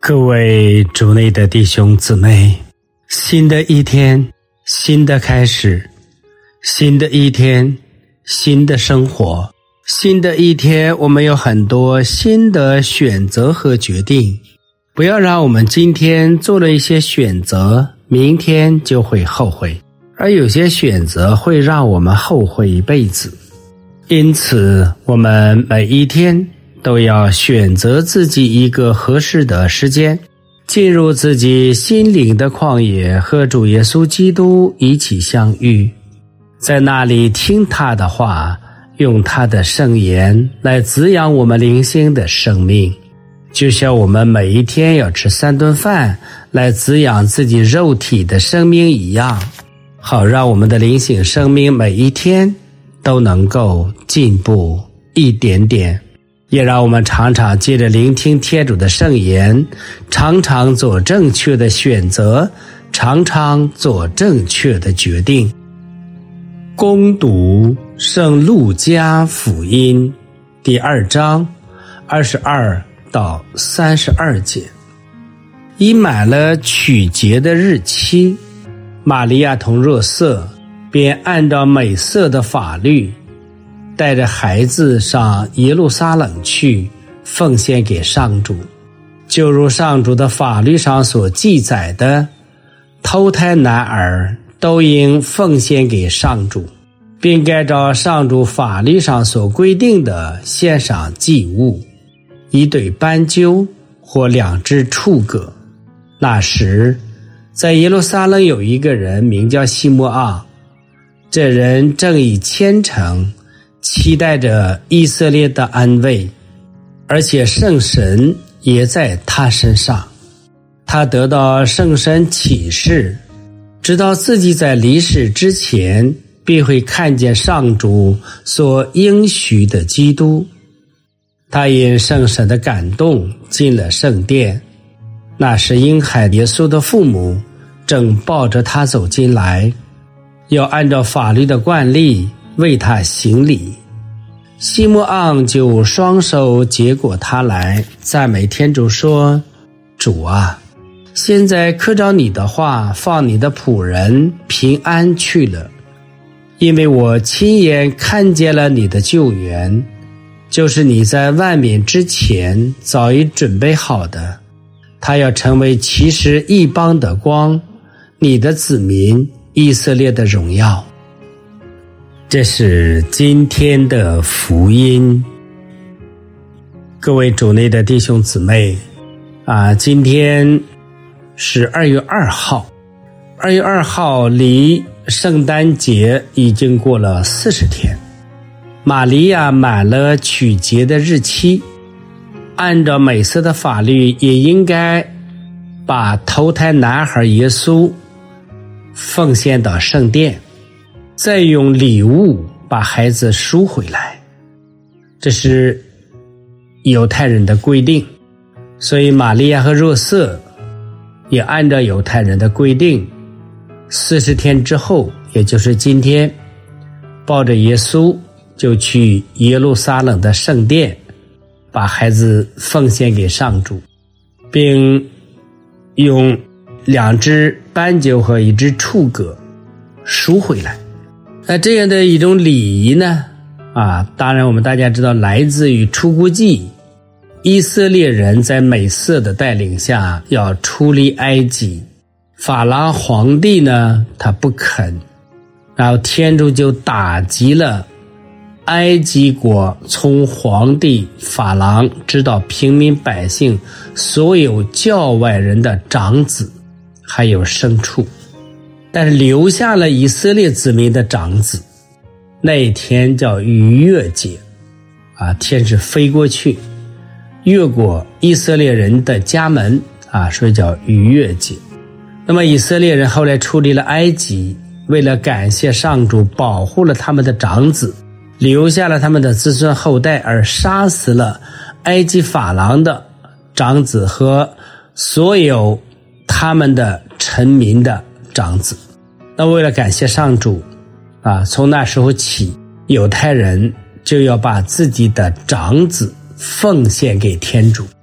各位主内的弟兄姊妹，新的一天，新的开始，新的一天，新的生活，新的一天，我们有很多新的选择和决定。不要让我们今天做了一些选择，明天就会后悔，而有些选择会让我们后悔一辈子。因此，我们每一天都要选择自己一个合适的时间，进入自己心灵的旷野，和主耶稣基督一起相遇，在那里听他的话，用他的圣言来滋养我们灵性的生命，就像我们每一天要吃3顿饭来滋养自己肉体的生命一样，好让我们的灵性生命每一天都能够进步一点点，也让我们常常借着聆听天主的圣言，常常做正确的选择，常常做正确的决定。恭读圣路加福音第2章22到32节。已满了取节的日期，玛利亚同若瑟便按照美色的法律，带着孩子上耶路撒冷去，奉献给上主。就如上主的法律上所记载的，头胎男儿都应奉献给上主，并该照上主法律上所规定的献上祭物，1对斑鸠或2只畜鸽。那时，在耶路撒冷有一个人名叫西摩昂，这人正以虔诚期待着以色列的安慰，而且圣神也在他身上。他得到圣神启示，知道自己在离世之前必会看见上主所应许的基督。他因圣神的感动进了圣殿，那时婴孩耶稣的父母正抱着他走进来，要按照法律的惯例为他行礼。西摩昂就双手接过他来，赞美天主说：主啊，现在可照你的话放你的仆人平安去了，因为我亲眼看见了你的救援，就是你在万民之前早已准备好的，他要成为其实异邦的光，你的子民以色列的荣耀。这是今天的福音。各位主内的弟兄姊妹今天是2月2号，2月2号离圣诞节已经过了40天。玛利亚满了取节的日期，按照美色的法律也应该把头胎男孩耶稣奉献到圣殿，再用礼物把孩子赎回来，这是犹太人的规定。所以玛利亚和若瑟也按照犹太人的规定，40天之后，也就是今天，抱着耶稣就去耶路撒冷的圣殿，把孩子奉献给上主，并用2只斑鸠和1只畜鸽赎回来。这样的一种礼仪呢，当然我们大家知道来自于出谷记，以色列人在美色的带领下要出离埃及，法郎皇帝呢他不肯，然后天主就打击了埃及国从皇帝法郎直到平民百姓所有教外人的长子还有牲畜，但是留下了以色列子民的长子。那一天叫逾越节天使飞过去越过以色列人的家门所以叫逾越节。那么以色列人后来出离了埃及，为了感谢上主保护了他们的长子，留下了他们的子孙后代，而杀死了埃及法郎的长子和所有他们的臣民的长子。那为了感谢上主从那时候起，犹太人就要把自己的长子奉献给天主。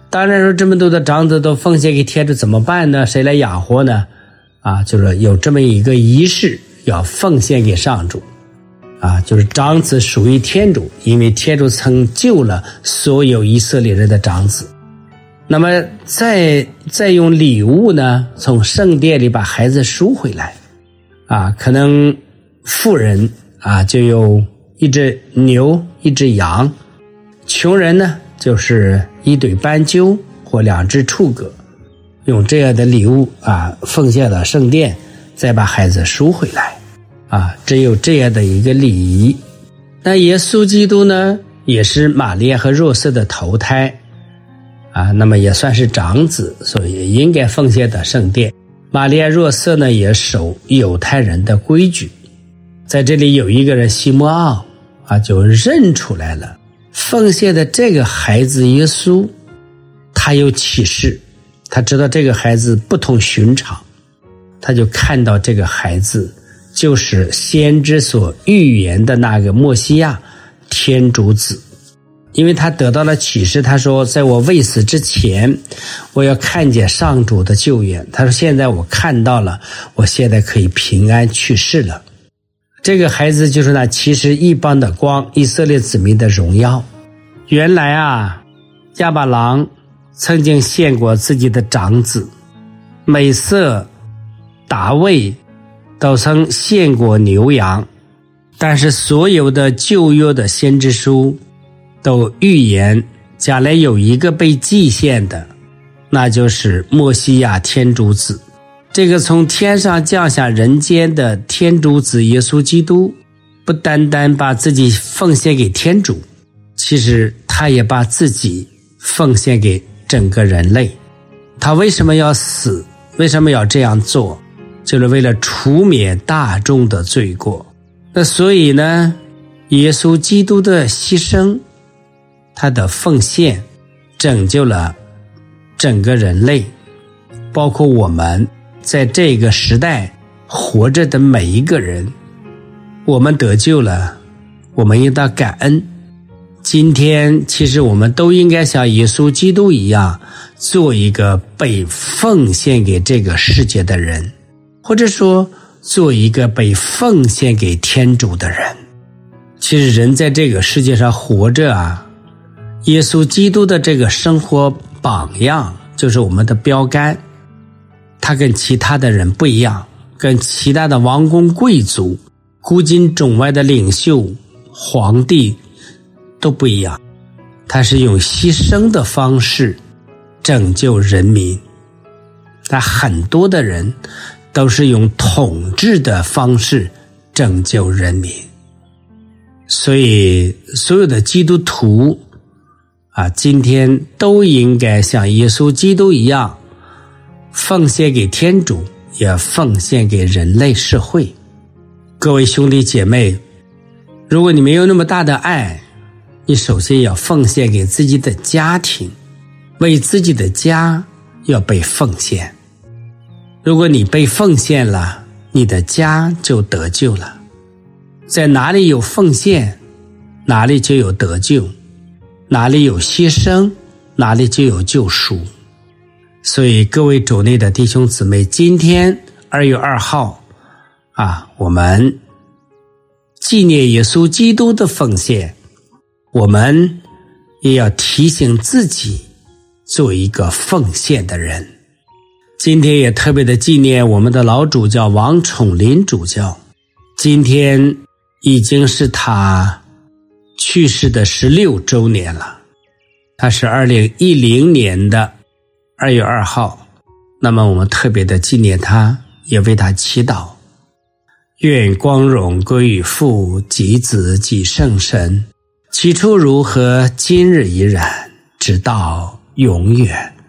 当然说这么多的长子都奉献给天主怎么办呢？谁来养活呢？就是有这么一个仪式要奉献给上主。就是长子属于天主，因为天主曾救了所有以色列人的长子。那么再用礼物呢，从圣殿里把孩子赎回来。可能富人就有一只牛一只羊，穷人呢就是一对斑鸠或2只畜鸽，用这样的礼物奉献到圣殿，再把孩子赎回来。只有这样的一个礼仪。那耶稣基督呢，也是玛利亚和若瑟的头胎那么也算是长子，所以也应该奉献到圣殿。玛利亚若瑟呢，也守犹太人的规矩。在这里有一个人西摩奥就认出来了，奉献的这个孩子耶稣，他有启示，他知道这个孩子不同寻常，他就看到这个孩子就是先知所预言的那个默西亚天主子。因为他得到了启示，他说在我未死之前，我要看见上主的救援。他说现在我看到了，我现在可以平安去世了。这个孩子就是那启示异邦的光，以色列子民的荣耀。原来亚巴郎曾经献过自己的长子，美色、大卫都曾献过牛羊，但是所有的旧约的先知书都预言将来有一个被祭献的，那就是默西亚天主子。这个从天上降下人间的天主子耶稣基督，不单单把自己奉献给天主，其实他也把自己奉献给整个人类。他为什么要死？为什么要这样做？就是为了除免大众的罪过。那所以呢，耶稣基督的牺牲，他的奉献拯救了整个人类，包括我们在这个时代活着的每一个人。我们得救了，我们应当感恩。今天其实我们都应该像耶稣基督一样，做一个被奉献给这个世界的人，或者说做一个被奉献给天主的人。其实人在这个世界上活着耶稣基督的这个生活榜样就是我们的标杆。他跟其他的人不一样，跟其他的王公贵族、古今中外的领袖、皇帝都不一样。他是用牺牲的方式拯救人民，但很多的人都是用统治的方式拯救人民。所以所有的基督徒今天都应该像耶稣基督一样，奉献给天主，也奉献给人类社会。各位兄弟姐妹，如果你没有那么大的爱，你首先要奉献给自己的家庭，为自己的家要被奉献。如果你被奉献了，你的家就得救了。在哪里有奉献，哪里就有得救，哪里有牺牲，哪里就有救赎。所以各位主内的弟兄姊妹，今天2月2号我们纪念耶稣基督的奉献，我们也要提醒自己做一个奉献的人。今天也特别的纪念我们的老主教王宠林主教，今天已经是他去世的16周年了。他是2010年的2月2号，那么我们特别的纪念他，也为他祈祷。愿光荣归于父及子及圣神，起初如何，今日依然，直到永远。